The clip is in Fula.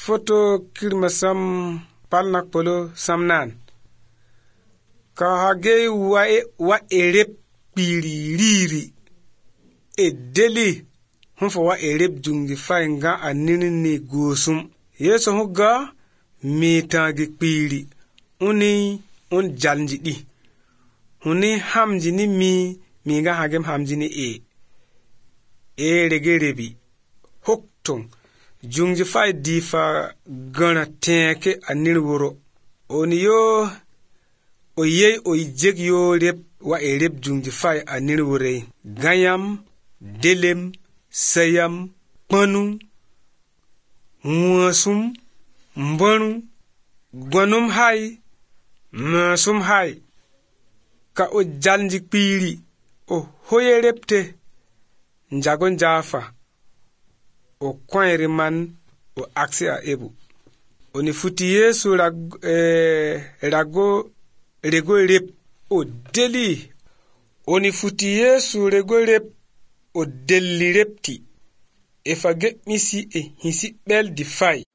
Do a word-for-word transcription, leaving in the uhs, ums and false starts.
foto kirmasam palnak polo samnan ka hage wa e wa erep piririri e deli hunfo wa erep jungi fainga anini ni gusum yeso huga mitangi piri uni un jaljidi huni hamjini mi minga hagem hamjini e e regerebi hoktung jungi fai difa gana teke anir woro oni yo oye oyjeg yo rep wa erep jungi fai anir wore gayam delem sayam panu muasum mbanu gwanum hai masum hai ka o jalji piri o hoye repte njagon jafa o kwanyere man o aksi a ebu oni futi yesu rag, eh, rago rego rep o deli oni futi yesu rego rep o deli repti e fage misi e hisi bel di fai